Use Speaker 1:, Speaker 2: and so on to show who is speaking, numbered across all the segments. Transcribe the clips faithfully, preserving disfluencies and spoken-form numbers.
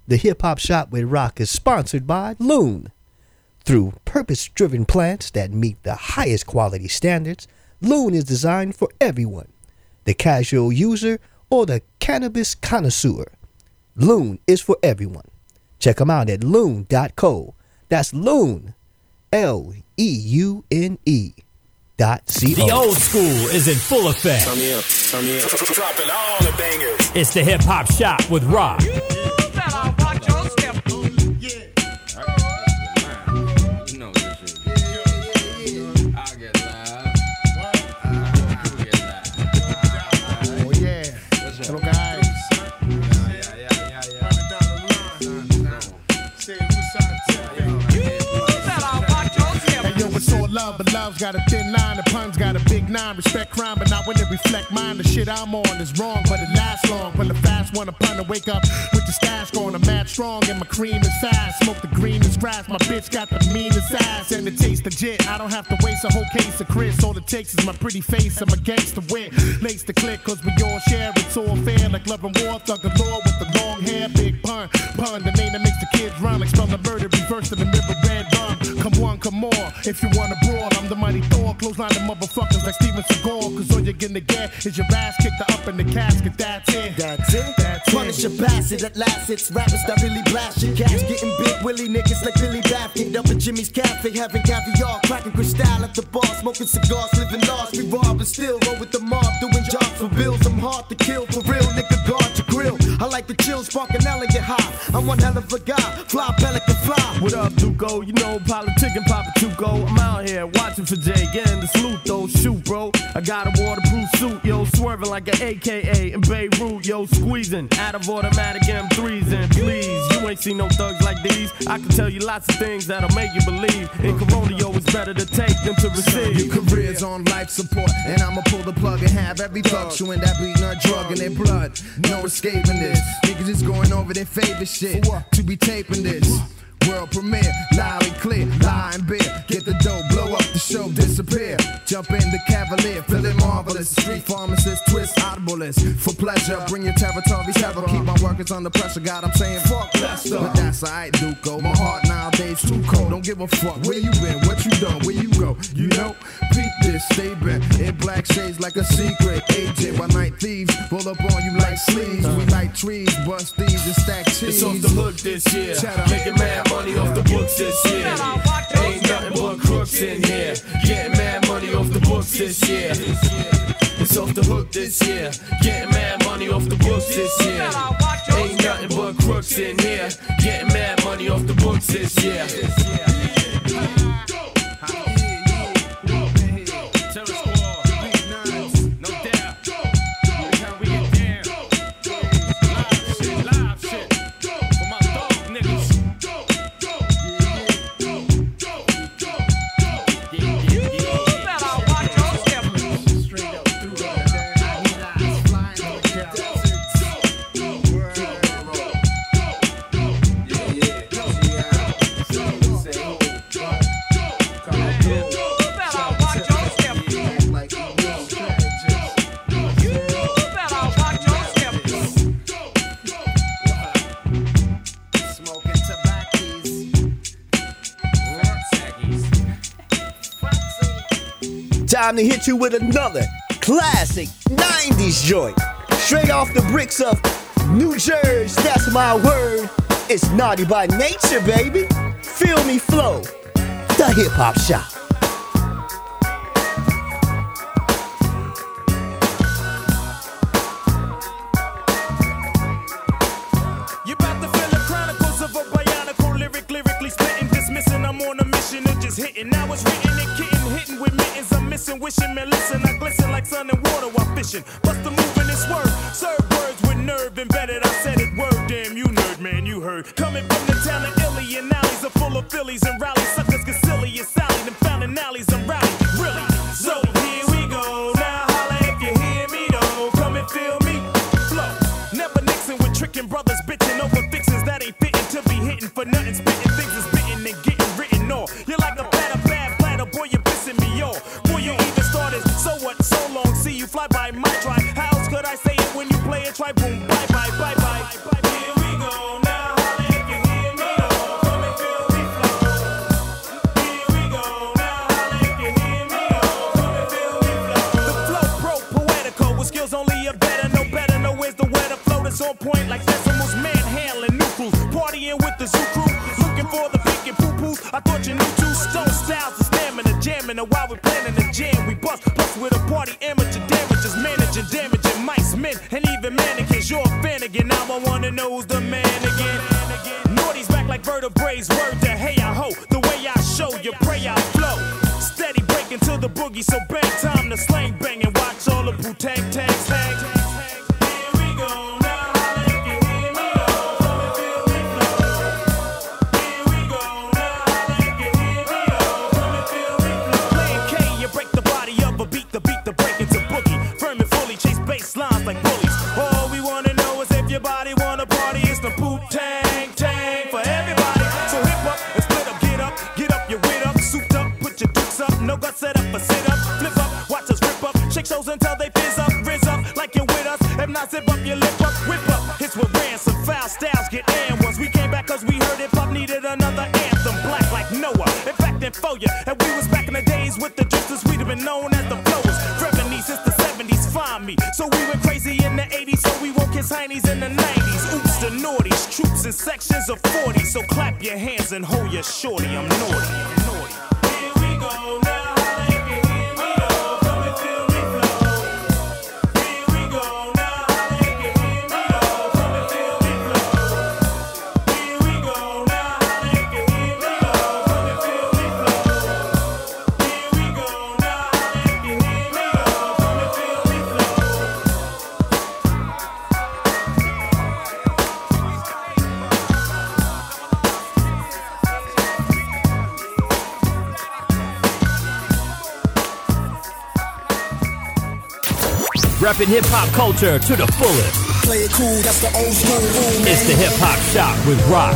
Speaker 1: The Hip Hop Shop with Rock is sponsored by Loon. Through purpose-driven plants that meet the highest quality standards, Loon is designed for everyone, the casual user or the cannabis connoisseur. Loon is for everyone. Check them out at loon dot co. That's Loon, L E U N E dot C O.
Speaker 2: The old school is in full effect.
Speaker 3: Turn me up, turn me up. Dropping all the bangers.
Speaker 2: It's the Hip Hop Shop with Rock.
Speaker 3: You better watch your step. Yeah. You know this shit. I'll get live. I'll get live.
Speaker 4: Oh yeah. Hello guys.
Speaker 3: Yeah, yeah, yeah, yeah, yeah.
Speaker 4: Say what's up,
Speaker 3: You better watch your step.
Speaker 4: Hey yo, it's all love, but love's got a thin line. The pun's got a big nine. Respect crime, but not when it reflect mine. The shit I'm on is wrong, but it lasts long. Pull a fast one upon to wake up with the stash going. I'm mad strong and my cream is fast. Smoke the greenest grass. My bitch got the meanest ass and it tastes legit. I don't have to waste a whole case of Chris. All it takes is my pretty face. I'm a gangster wit. Lace the click, cause we all share. It's all fair like love and war. Thug galore with the long hair. Big pun. Pun, the name that makes the kids run. Like spell the murder, reverse to the river red rum. Come one, come more. If you wanna brawl, I'm the mighty Thor. Close line of motherfuckers like Steven Seagal. Cause all you're gonna get is your ass kicked up in the casket. That's it.
Speaker 5: That's it.
Speaker 4: That's
Speaker 5: Punish
Speaker 4: it.
Speaker 5: your bastard at last. It's rappers that really blast your cash. Getting big willy niggas like Billy Baffin. Up at Jimmy's Cafe, having caviar. Cracking crystal at the bar. Smoking cigars, living lost. We rob and still roll with the mob. Doing jobs for bills. I'm hard to kill for real. Nigga, guard your grill. I like the chill, spark an elegant high. I'm one hell of a guy. Fly, pelican, fly.
Speaker 6: What up, Duco? You know, politic and Papa Tuco. I'm out here watching for Jay, getting the salute though. Shoot, bro. I got a waterproof suit, yo, swerving like an A K A in Beirut, yo, squeezing out of automatic M threes. And please, you ain't seen no thugs like these. I can tell you lots of things that'll make you believe. In Corona, yo, it's better to take than to receive.
Speaker 7: Your career's on life support, and I'ma pull the plug and have every thug chewing that beating a drug in their blood. No escaping this. Niggas is going over their favorite shit to be taping this. World premiere, loud and clear, lie and beer. Get the dough, blow up the show, disappear. Jump in the Cavalier, feeling marvelous. Street pharmacist, twist audiblest. For pleasure, bring your territory terror. Keep my workers under pressure. God, I'm saying fuck Lester. But that's alright, Duco. My heart nowadays too cold. Don't give a fuck where you been, what you done, where you go. You know, peep this, stay back. In black shades like a secret agent. While night thieves roll up on you like sleeves. We like trees, bust thieves and stack cheese.
Speaker 6: It's off the hook this year. Making mad money off the books this year. Ain't nothing but crooks in here. Getting mad money off the books this year. It's off the hook this year. Getting mad money off the books this year. Ain't nothing but crooks in here. Getting mad money off the books this year.
Speaker 1: Time to hit you with another classic nineties joint. Straight off the bricks of New Jersey, that's my word. It's naughty by nature, baby. Feel me flow. The Hip Hop Shop.
Speaker 6: You about to feel the chronicles of a bionicle lyric, lyrically spitting, dismissing. I'm on a mission and just hitting. Now it's written and kitten, hitting with mittens. I'm missing, wishing, man, listen. I glisten like sun and water while fishing. Bust the move in this word. Serve words with nerve embedded. I said it word, damn you nerd, man, you heard. Coming from the town of Illy and alleys are full of Phillies and rallies. Suckers get silly and Sally. Them fountain alleys and rally. Really? So here we go. Now holla if you hear me though. Come and feel me. Flow. Never Nixon with tricking brothers bitching over fixins that ain't fitting to be hitting for nothing. Spitting things is bitten and getting written off. You're like a platter, bad platter, boy, you're pissing me off. Boy, you even started, so what, so long, see you fly by my try. How else could I say it when you play it? Try boom, bye bye, bye bye. Here we go, now holla with the zoo crew. Looking for the pink and poo-poo. I thought you knew two stone styles, the stamina, jamming. And while we planning the jam, we bust. Plus with a party, amateur damages, managing, damaging mice, men, and even mannequins. You're a fan again. Now I wanna know who's the man again. Naughty's back like vertebrae. Word to hey I ho. The way I show you, pray I flow. Steady breaking to the boogie, so bang time to slang bang and watch all the Wu-Tang tags hang. Here we go now, if you hear me oh, come and feel me flow. Here we go now, if you hear me oh, come and feel me flow. Playing K, you break the body of a beat, the beat, the break into boogie. Firm and fully chase bass lines like bullies. All we wanna know is if your body wanna party, it's the Wu-Tang tang for everybody. So hip up and split up, get up, get up, your wit up, souped up, put your dukes up, no guts set up, a sit up, flip up, watch us rip up, shake shows until they fizz up, rizz up, like you're with us, if not zip up your lip up, whip up, hits with ransom, foul styles get and ones, we came back cause we heard hip hop needed another anthem, black like Noah, in fact then for ya, and we was back in the days with the drifters, we'd have been known as the flowers, Revenue since the seventies, find me, so we went crazy in the eighties, so we won't kiss heinies in the nineties, oops the naughties, troops in sections of forty, so clap your hands and hold your shorty, I'm naughty, I'm naughty. Here we go now, if you hear me oh, come and feel me flow. Here we go now, if you hear me oh, come and feel me flow. Here we go now, if you hear me oh, come and feel me flow. Here we go now, if you hear me oh, come and feel me flow.
Speaker 2: Repping hip hop culture to the fullest.
Speaker 5: Play it cool, that's the old school rule, man.
Speaker 2: It's the Hip Hop Shop with Rock.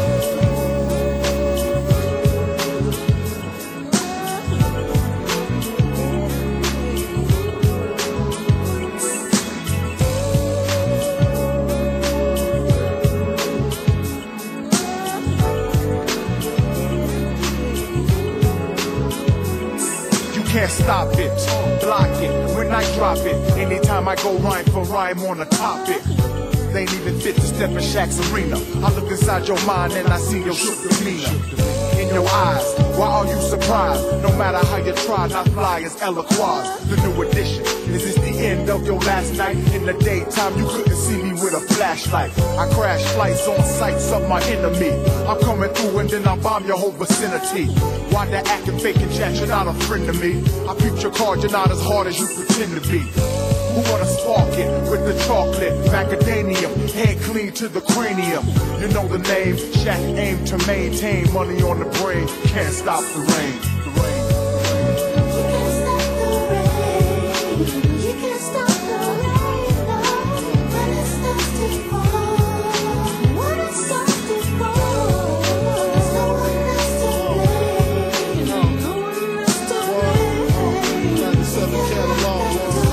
Speaker 8: Can't stop it, block it, when I drop it. Anytime I go rhyme for rhyme on a topic. They ain't even fit to step in Shaq's arena. I look inside your mind and I see your shook demeanor. In your eyes, why are you surprised? No matter how you try, not fly as Eloquaz. The new edition, is this the end of your last night? In the daytime, you couldn't see me with a flashlight. I crash flights on sights of my enemy. I'm coming through and then I bomb your whole vicinity. Why the acting, faking chat, you're not a friend to me. I peep your card, you're not as hard as you pretend to be. Who wanna spark it with the chocolate? Macadamium, head clean to the cranium. You know the name, Shaq aim to maintain money on the brain. Can't stop the rain. The rain.
Speaker 9: You can't stop the rain, no. When it starts to fall, when it starts to fall, there's no one else to blame. No one else to blame.
Speaker 4: ninety-seven catalog.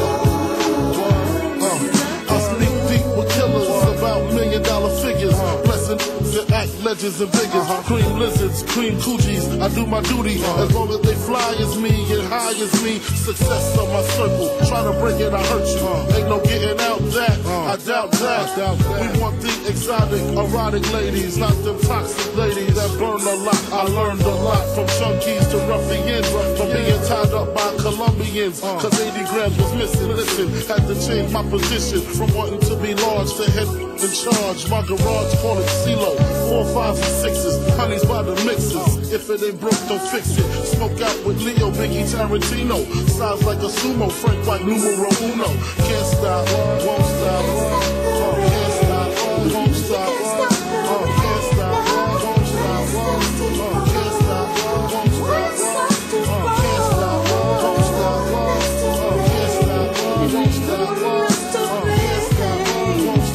Speaker 4: I sneak deep with killers about million dollar figures. Blessing to act legends and figures. Cream lizards, cream coochies. I do my duty as long as they fly as me and high as me. Success of my circle. Trying to break it, I hurt you. Ain't no getting out that. I doubt that. We want the exotic, erotic ladies, not them toxic ladies that burn a lot. I learned a lot from junkies to ruffians, from being tied up by Colombians. Cause eighty grams was missing. Listen, had to change my position from wanting to be large to head in charge. My garage call it CeeLo. Four, fives, and sixes. Honey's by the mixes. If it ain't broke, don't fix it. Smoke out with Leo, Biggie, Tarantino. Size like a sumo, Frank White, numero uno. Can't stop, won't stop. Uh, can't stop, won't stop. Uh, can't stop, won't stop. Uh, can't stop, won't stop. Uh, can't stop, won't stop. Uh, can't stop, won't stop. Uh, can't stop, won't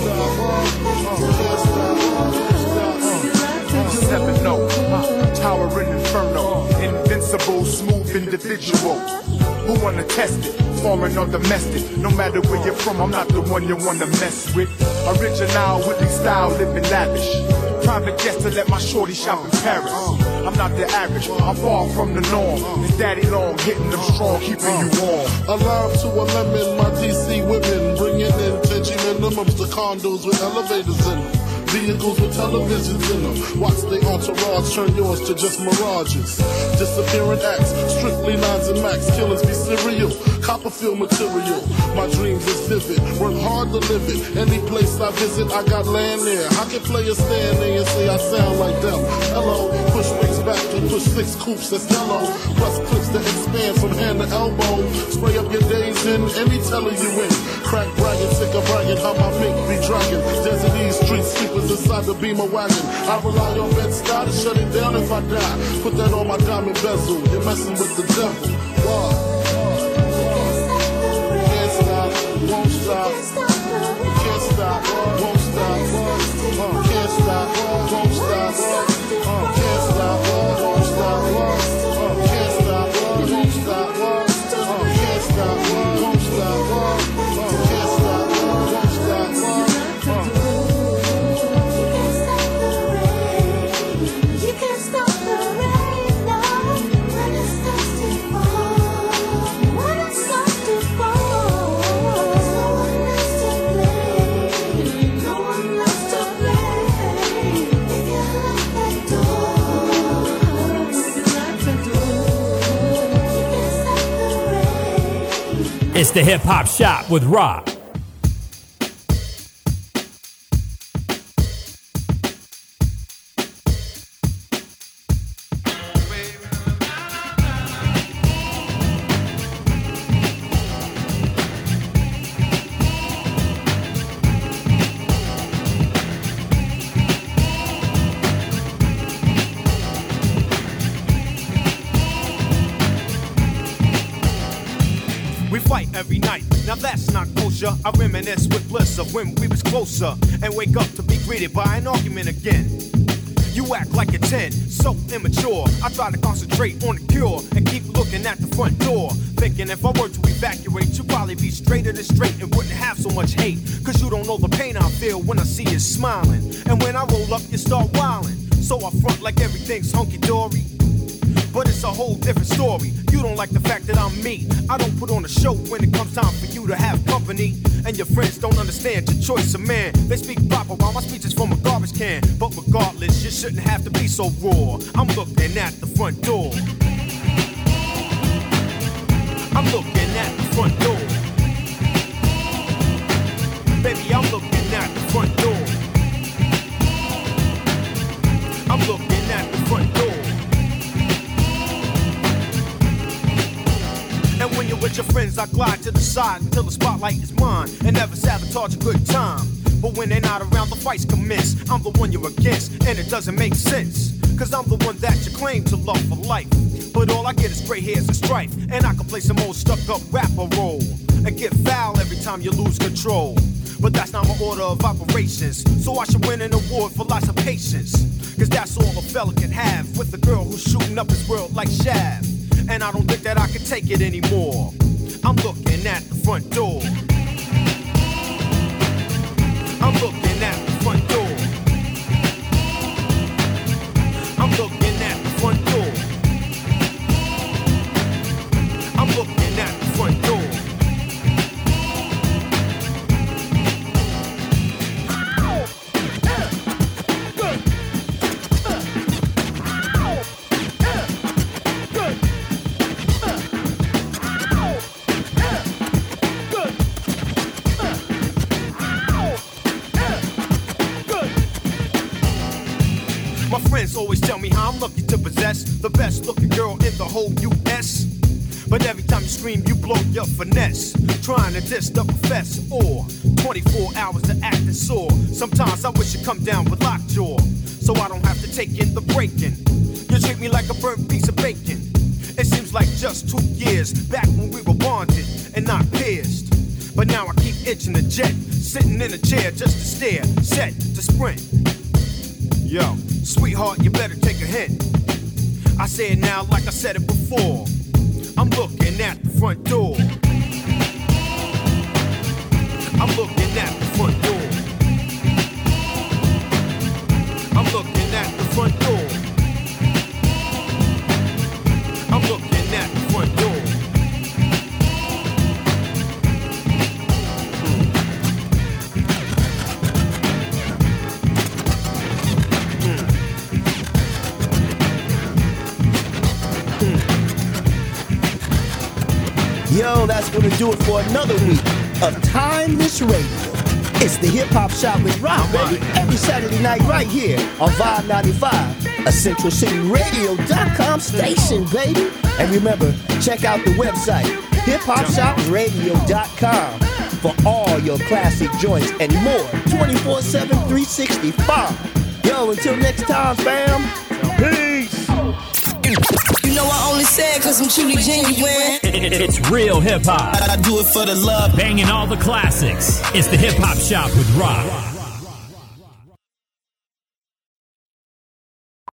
Speaker 4: stop.
Speaker 8: Seven no, uh, towering inferno, invincible, smooth individual. Who wanna test it? Foreign or domestic? No matter where you're from, I'm not the one you wanna mess with. Original, Willie style, living lavish. Private jet to let my shorty shop in Paris. I'm not the average, I'm far from the norm. It's daddy long, hitting them strong, keeping you warm.
Speaker 4: A lime to a lemon, my D C women bringing in Tenchi minimums to condos with elevators in them.
Speaker 10: vehicles with televisions in them. Watch the entourage turn yours to just mirages. Disappearing acts, strictly nines and max, killings be serial. Copperfield material, my dreams is vivid. Work hard to live it. Any place I visit, I got land there. How can players stand there and say I sound like them? Hello, push wings back and push six coops that's yellow. Plus clips that expand from hand to elbow. Spray up your days in any teller you in. Crack bragging, sick of bragging, how my mink be dragging. Desert East street sweepers inside the Beamer wagon. I rely on Bed-Stuy to shut it down if I die. Put that on my diamond bezel. You're messing with the devil. Why? Won't stop, can't stop, won't stop, uh, can't stop, won't stop, uh, can't stop, won't stop, uh, can't stop, won't stop, uh, can't stop, won't stop, uh, can't stop, won't stop, uh.
Speaker 9: You can't stop the rain now when it starts to fall. When it starts to fall.
Speaker 2: It's the Hip Hop Shop with Rock.
Speaker 6: Every night, now that's not kosher. I reminisce with bliss of when we was closer and wake up to be greeted by an argument again. You act like a ten, so immature. I try to concentrate on the cure and keep looking at the front door, thinking if I were to evacuate, you'd probably be straighter than straight and wouldn't have so much hate. Cause you don't know the pain I feel when I see you smiling, and when I roll up, you start wilding. So I front like everything's hunky-dory, but it's a whole different story. You don't like the fact that I'm me. I don't put on a show when it comes time for you to have company. And your friends don't understand your choice of man. They speak proper while my speech is from a garbage can. But regardless, you shouldn't have to be so raw. I'm looking at the front door. I'm looking at the front door. Baby, I'm looking at the front door. I'm looking at the front door. And when you're with your friends, I glide to the side until the spotlight is mine and never sabotage a good time. But when they're not around, the fights commence. I'm the one you're against, and it doesn't make sense. Cause I'm the one that you claim to love for life. But all I get is gray hairs and strife, and I can play some old stuck-up rapper role and get foul every time you lose control. But that's not my order of operations, so I should win an award for lots of patience. Cause that's all a fella can have with a girl who's shooting up his world like Shaft. And I don't think that I can take it anymore. I'm looking at the front door. I'm looking at the front door. I'm looking at the front door. I'm looking at the front door. Always tell me how I'm lucky to possess the best looking girl in the whole U S But every time you scream, you blow your finesse, trying to diss the professor, or twenty-four hours to act and sore. Sometimes I wish you'd come down with lockjaw, so I don't have to take in the breaking. You treat me like a burnt piece of bacon. It seems like just two years back when we were bonded and not pierced. But now I keep itching the jet, sitting in a chair just to stare, set to sprint. Yo, sweetheart, you better take a hint. I say it now like I said it before. I'm looking at the front door. I'm looking at the front door. I'm looking at the front door. I'm looking at the front door.
Speaker 1: Well, that's going to do it for another week of Timeless Radio. It's the Hip Hop Shop with Rock, baby, every Saturday night right here on Vibe ninety-five, a Central City Radio dot com station, baby. And remember, check out the website, hip hop shop radio dot com, for all your classic joints and more, twenty-four seven, three sixty-five. Yo, until next time, fam. Peace.
Speaker 11: You know I only say it cause I'm truly genuine.
Speaker 2: It's real hip hop.
Speaker 11: I do it for the love.
Speaker 2: Banging all the classics. It's the Hip Hop Shop with Rock.